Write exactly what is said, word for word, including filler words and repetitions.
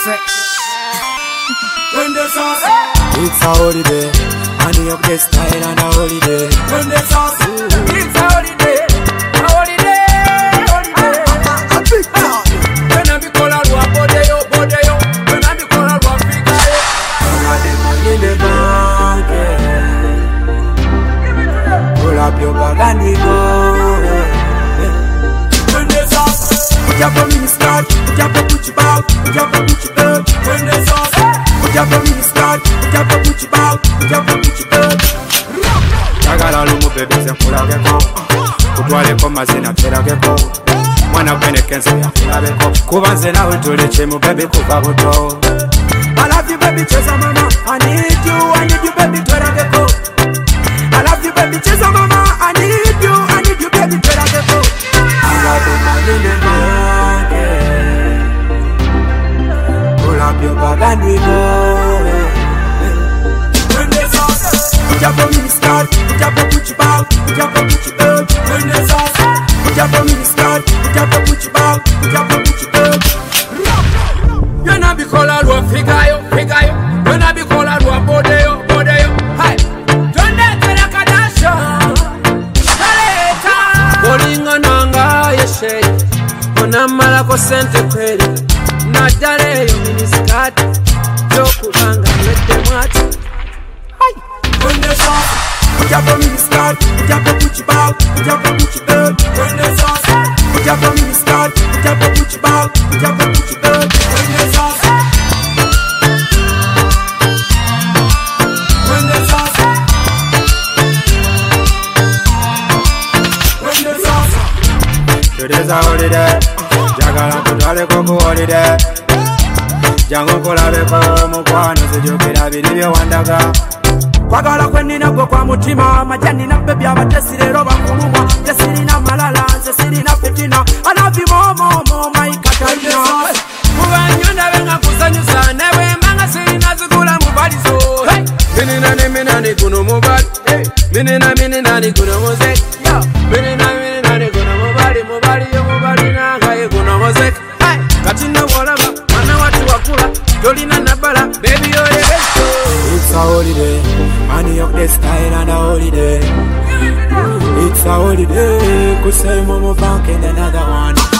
fresh. When the sauce, it's a holiday. Money up the style and a holiday. When the sauce, it's a holiday. A holiday, holiday. A big town. When I be call a roi, bode yo, bode yo. When I be call a roi, figure yo. All of the money in the bank, yeah. Pull up your bag and we go, yeah. When the sauce, put your bum in the skirt, put your bum Gucci bag, put your bum Gucci bag. when the sauce, Put your bum in the skirt, put your bum Gucci bag, put your bum Gucci bag. Tagala lumu baby senkula geko, kutwale ko mazina tera geko. Mwana kwene kense ya fila beko, kubanze nawe tuleche mu baby kuva buto. I love you baby cheza mama, I need you, I need you baby tera geko. I love you baby cheza mama, I need you, I need you baby tera geko. I got the money in the bank, yeah. Pull up your bag and we go, yeah. when the sauce, Put your bum in the skirt, put your bum Gucci bag, put your bum Gucci bag. when the sauce, Put your bum in the skirt, put your bum Gucci bag, put your bum Gucci bag. when I be call a roi, figure yo, figure yo. When I be call a roi, bode yo, bode yo. Hi, twende tena kadasha, kaleta. Bolingo nanga yeshe, onamala ko sente kweli. Nadale yo miniskati, jokubanga lete mwati. When the sauce, Put your bum in the skirt, put your bum Gucci bag, put your bum Gucci bag. when the sauce, Put your bum in the skirt, put your bum Gucci bag, put your bum Gucci bag. when the sauce, when the sauce, when the sauce, Today's a holiday, jagala kutwale ko ku holiday. Jangu kulabeko mukwano sijukira biri byewandaga. Kwagala kwenina gwe kwa mutima, majani na baby abatesi lero bakulumwa. Tesirina malala, nze sirina fitina. I love you more, more, more, my Katarina. kubanyonda benga kusanyusa newe manga sirina zikula mubali so hey minina ne minani kuno mubali hey minina minina ni kuno muzek yo minina minina ni kuno mubali mubali yo mubali nanga ye kuno muzek hey katina walaba mana watu wakula dolina nabala baby yo ye best. It's a holiday, money up the style and a holiday. It's a holiday, could say Momo Bank in another one.